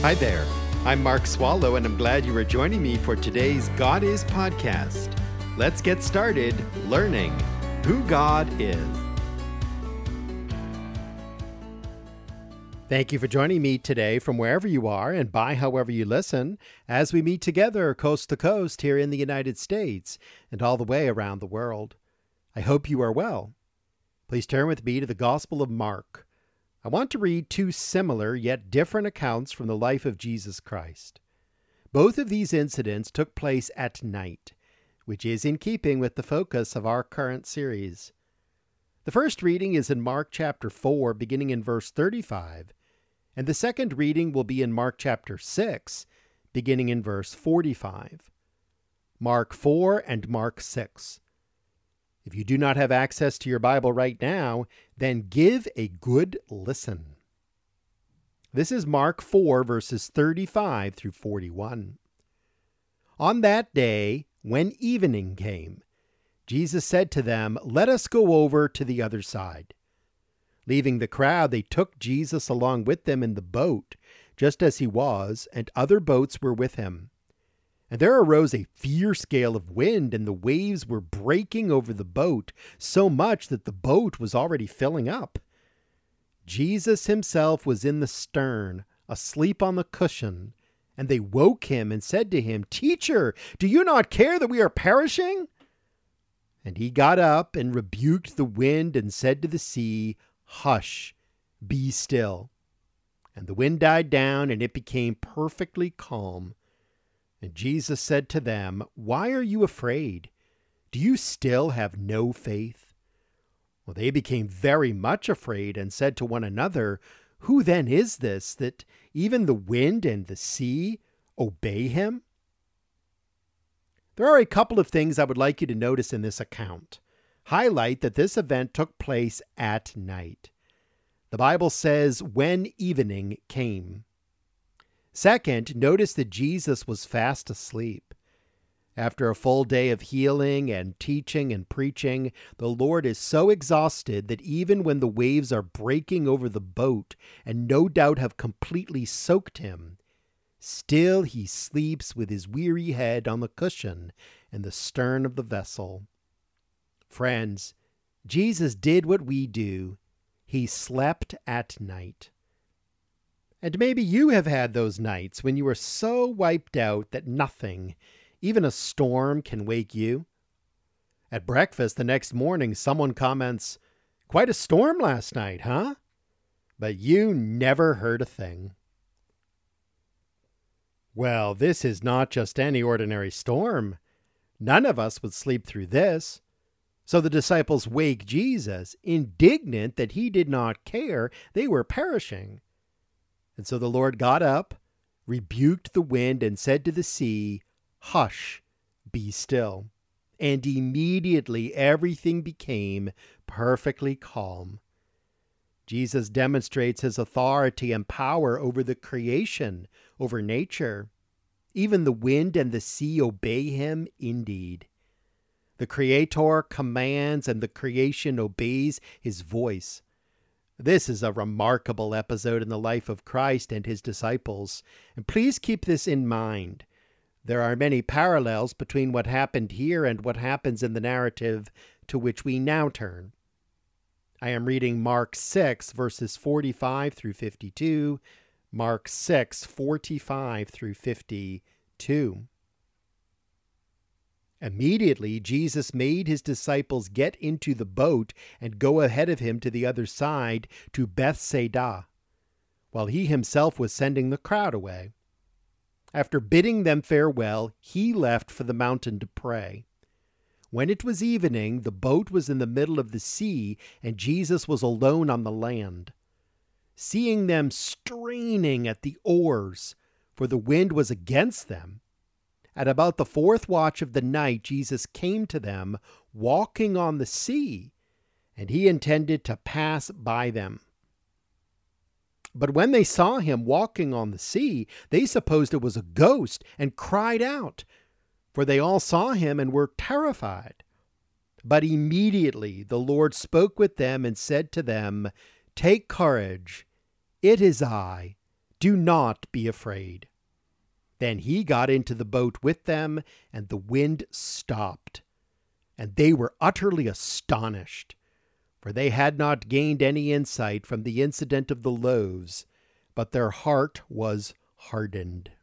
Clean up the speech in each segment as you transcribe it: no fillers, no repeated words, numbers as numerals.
Hi there. I'm Mark Swallow, and I'm glad you are joining me for today's God Is podcast. Let's get started learning who God is. Thank you for joining me today from wherever you are and by however you listen as we meet together coast to coast here in the United States and all the way around the world. I hope you are well. Please turn with me to the Gospel of Mark. I want to read two similar yet different accounts from the life of Jesus Christ. Both of these incidents took place at night, which is in keeping with the focus of our current series. The first reading is in Mark chapter 4, beginning in verse 35, and the second reading will be in Mark chapter 6, beginning in verse 45. Mark 4 and Mark 6. If you do not have access to your Bible right now, then give a good listen. This is Mark 4, verses 35 through 41. On that day, when evening came, Jesus said to them, "Let us go over to the other side." Leaving the crowd, they took Jesus along with them in the boat, just as he was, and other boats were with him. And there arose a fierce gale of wind, and the waves were breaking over the boat, so much that the boat was already filling up. Jesus himself was in the stern, asleep on the cushion, and they woke him and said to him, "Teacher, do you not care that we are perishing?" And he got up and rebuked the wind and said to the sea, "Hush, be still." And the wind died down, and it became perfectly calm. And Jesus said to them, "Why are you afraid? Do you still have no faith?" Well, they became very much afraid and said to one another, "Who then is this, that even the wind and the sea obey him?" There are a couple of things I would like you to notice in this account. Highlight that this event took place at night. The Bible says, "when evening came." Second, notice that Jesus was fast asleep. After a full day of healing and teaching and preaching, the Lord is so exhausted that even when the waves are breaking over the boat and no doubt have completely soaked him, still he sleeps with his weary head on the cushion in the stern of the vessel. Friends, Jesus did what we do. He slept at night. And maybe you have had those nights when you are so wiped out that nothing, even a storm, can wake you. At breakfast the next morning, someone comments, "Quite a storm last night, huh?" But you never heard a thing. Well, this is not just any ordinary storm. None of us would sleep through this. So the disciples wake Jesus, indignant that he did not care they were perishing. And so the Lord got up, rebuked the wind, and said to the sea, "Hush, be still." And immediately everything became perfectly calm. Jesus demonstrates his authority and power over the creation, over nature. Even the wind and the sea obey him indeed. The Creator commands and the creation obeys his voice. This is a remarkable episode in the life of Christ and his disciples, and please keep this in mind. There are many parallels between what happened here and what happens in the narrative to which we now turn. I am reading Mark 6, verses 45 through 52, Mark 6, 45 through 52. Immediately, Jesus made his disciples get into the boat and go ahead of him to the other side, to Bethsaida, while he himself was sending the crowd away. After bidding them farewell, he left for the mountain to pray. When it was evening, the boat was in the middle of the sea, and Jesus was alone on the land. Seeing them straining at the oars, for the wind was against them, at about the fourth watch of the night, Jesus came to them, walking on the sea, and he intended to pass by them. But when they saw him walking on the sea, they supposed it was a ghost and cried out, for they all saw him and were terrified. But immediately the Lord spoke with them and said to them, "Take courage, it is I. Do not be afraid." Then he got into the boat with them, and the wind stopped. And they were utterly astonished, for they had not gained any insight from the incident of the loaves, but their heart was hardened.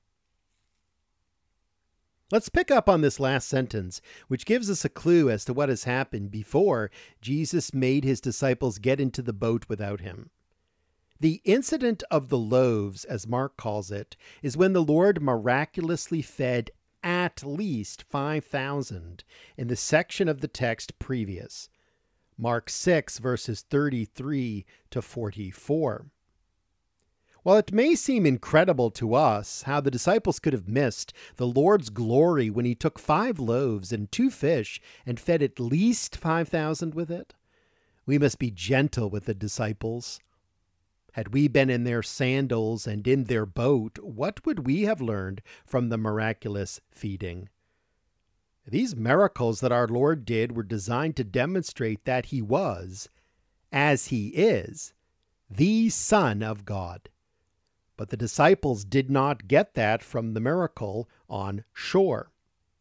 Let's pick up on this last sentence, which gives us a clue as to what has happened before Jesus made his disciples get into the boat without him. The incident of the loaves, as Mark calls it, is when the Lord miraculously fed at least 5,000 in the section of the text previous, Mark 6, verses 33 to 44. While it may seem incredible to us how the disciples could have missed the Lord's glory when he took 5 loaves and 2 fish and fed at least 5,000 with it, we must be gentle with the disciples. Had we been in their sandals and in their boat, what would we have learned from the miraculous feeding? These miracles that our Lord did were designed to demonstrate that he was, as he is, the Son of God. But the disciples did not get that from the miracle on shore.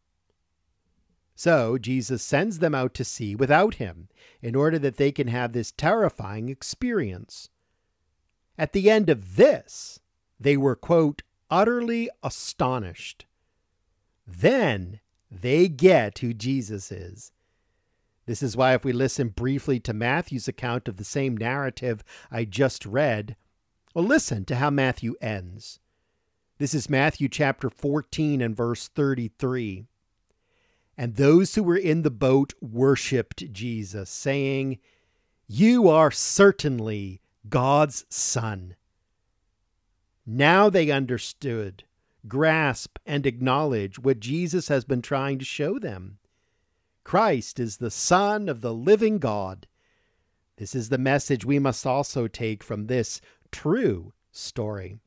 So Jesus sends them out to sea without him in order that they can have this terrifying experience. At the end of this, they were, quote, utterly astonished. Then they get who Jesus is. This is why if we listen briefly to Matthew's account of the same narrative I just read, well, listen to how Matthew ends. This is Matthew chapter 14 and verse 33. "And those who were in the boat worshipped Jesus, saying, 'You are certainly God's Son.'" Now they understood, grasp, and acknowledge what Jesus has been trying to show them. Christ is the Son of the living God. This is the message we must also take from this true story.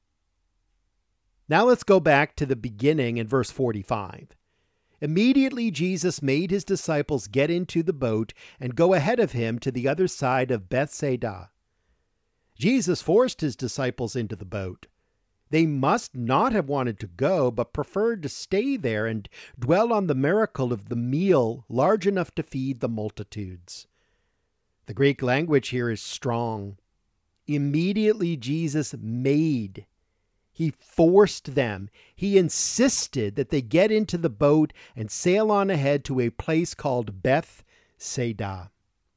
Now let's go back to the beginning in verse 45. Immediately Jesus made his disciples get into the boat and go ahead of him to the other side of Bethsaida. Jesus forced his disciples into the boat. They must not have wanted to go, but preferred to stay there and dwell on the miracle of the meal large enough to feed the multitudes. The Greek language here is strong. Immediately Jesus made. He forced them. He insisted that they get into the boat and sail on ahead to a place called Bethsaida.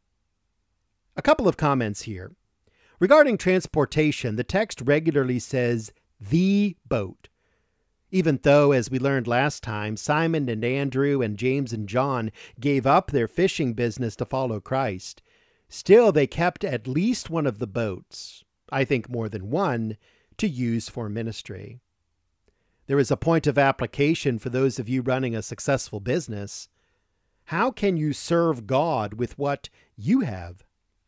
A couple of comments here. Regarding transportation, the text regularly says the boat. Even though, as we learned last time, Simon and Andrew and James and John gave up their fishing business to follow Christ, still they kept at least one of the boats, I think more than one, to use for ministry. There is a point of application for those of you running a successful business. How can you serve God with what you have?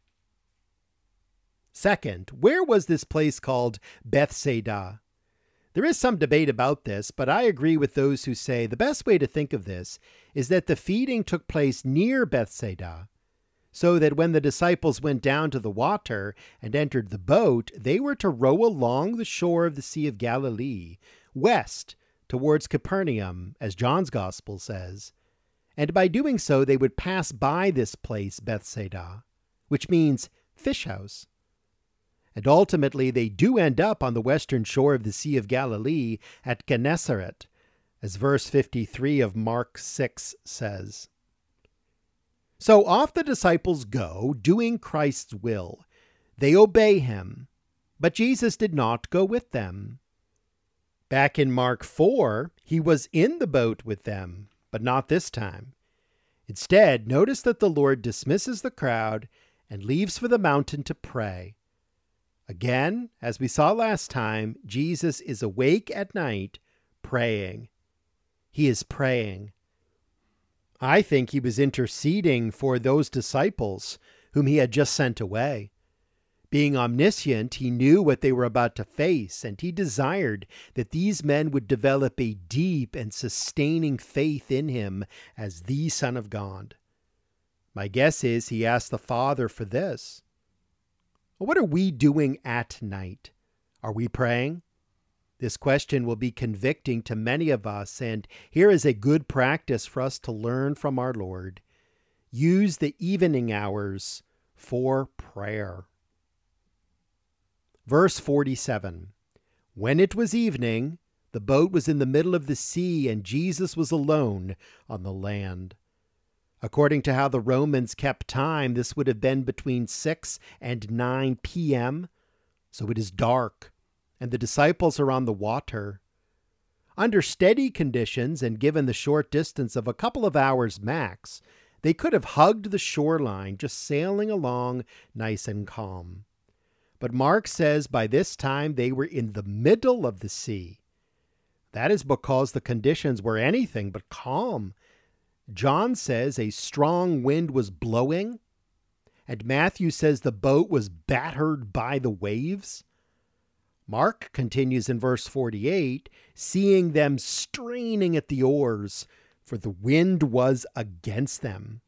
Second, where was this place called Bethsaida? There is some debate about this, but I agree with those who say the best way to think of this is that the feeding took place near Bethsaida, so that when the disciples went down to the water and entered the boat, they were to row along the shore of the Sea of Galilee, west towards Capernaum, as John's Gospel says, and by doing so they would pass by this place, Bethsaida, which means fish house. And ultimately they do end up on the western shore of the Sea of Galilee at Gennesaret, as verse 53 of Mark 6 says. So off the disciples go, doing Christ's will. They obey him, but Jesus did not go with them. Back in Mark 4, he was in the boat with them, but not this time. Instead, notice that the Lord dismisses the crowd and leaves for the mountain to pray. Again, as we saw last time, Jesus is awake at night praying. He is praying. I think he was interceding for those disciples whom he had just sent away. Being omniscient, he knew what they were about to face, and he desired that these men would develop a deep and sustaining faith in him as the Son of God. My guess is he asked the Father for this. What are we doing at night? Are we praying? This question will be convicting to many of us, and here is a good practice for us to learn from our Lord. Use the evening hours for prayer. Verse 47, when it was evening, the boat was in the middle of the sea, and Jesus was alone on the land. According to how the Romans kept time, this would have been between 6 and 9 p.m., so it is dark, and the disciples are on the water. Under steady conditions, and given the short distance of a couple of hours max, they could have hugged the shoreline, just sailing along nice and calm. But Mark says by this time they were in the middle of the sea. That is because the conditions were anything but calm. John says a strong wind was blowing, and Matthew says the boat was battered by the waves. Mark continues in verse 48, seeing them straining at the oars, for the wind was against them.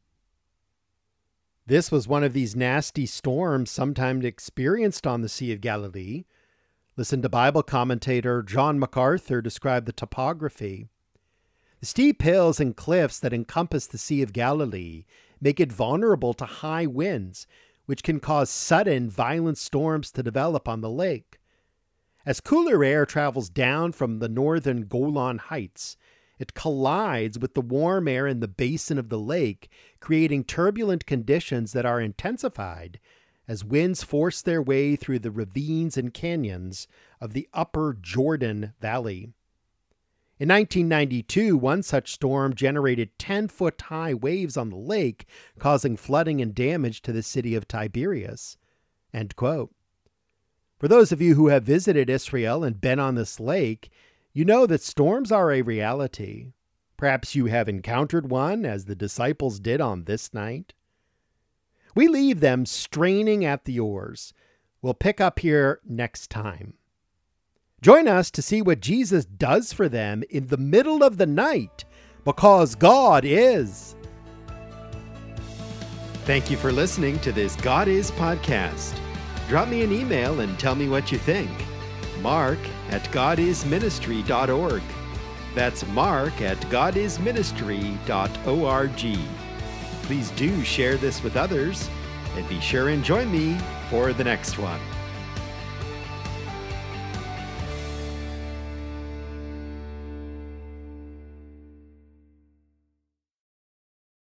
This was one of these nasty storms sometimes experienced on the Sea of Galilee. Listen to Bible commentator John MacArthur describe the topography. The steep hills and cliffs that encompass the Sea of Galilee make it vulnerable to high winds, which can cause sudden, violent storms to develop on the lake. As cooler air travels down from the northern Golan Heights, it collides with the warm air in the basin of the lake, creating turbulent conditions that are intensified as winds force their way through the ravines and canyons of the upper Jordan Valley. In 1992, one such storm generated 10-foot-high waves on the lake, causing flooding and damage to the city of Tiberias. End quote. For those of you who have visited Israel and been on this lake, you know that storms are a reality. Perhaps you have encountered one, as the disciples did on this night. We leave them straining at the oars. We'll pick up here next time. Join us to see what Jesus does for them in the middle of the night, because God is. Thank you for listening to this God Is podcast. Drop me an email and tell me what you think. mark@godisministry.org. That's mark@godisministry.org. Please do share this with others, and be sure and join me for the next one.